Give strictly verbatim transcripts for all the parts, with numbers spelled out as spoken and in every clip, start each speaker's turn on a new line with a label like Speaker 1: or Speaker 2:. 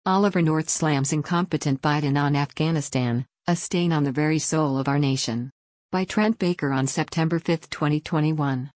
Speaker 1: Oliver North slams incompetent Biden on Afghanistan, a stain on the very soul of our nation. By Trent Baker on September fifth, twenty twenty-one.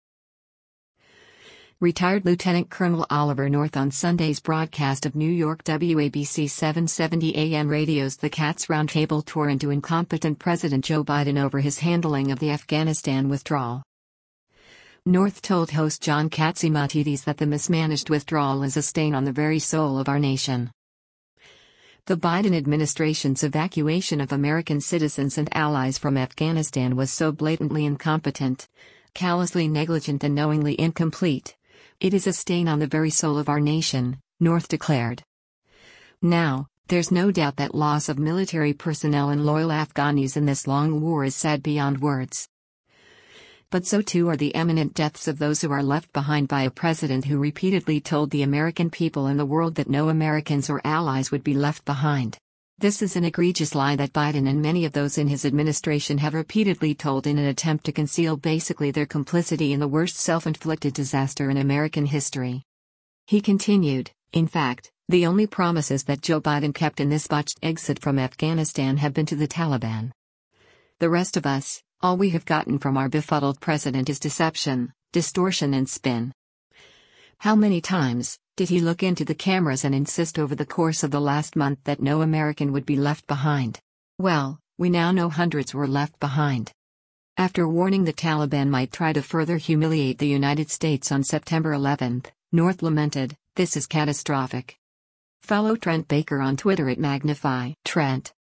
Speaker 1: Retired Lieutenant Colonel Oliver North on Sunday's broadcast of New York W A B C seven seventy A M radio's The Cats Roundtable tore into incompetent President Joe Biden over his handling of the Afghanistan withdrawal. North told host John Catsimatidis that the mismanaged withdrawal is a stain on the very soul of our nation. The Biden administration's evacuation of American citizens and allies from Afghanistan was so blatantly incompetent, callously negligent and knowingly incomplete. It is a stain on the very soul of our nation, North declared. Now, there's no doubt that loss of military personnel and loyal Afghanis in this long war is sad beyond words. But so too are the imminent deaths of those who are left behind by a president who repeatedly told the American people and the world that no Americans or allies would be left behind. This is an egregious lie that Biden and many of those in his administration have repeatedly told in an attempt to conceal basically their complicity in the worst self-inflicted disaster in American history. He continued, in fact, the only promises that Joe Biden kept in this botched exit from Afghanistan have been to the Taliban. The rest of us, all we have gotten from our befuddled president is deception, distortion and spin. How many times did he look into the cameras and insist over the course of the last month that no American would be left behind? Well, we now know hundreds were left behind. After warning the Taliban might try to further humiliate the United States on September eleventh, North lamented, "This is catastrophic." Follow Trent Baker on Twitter at Magnify Trent.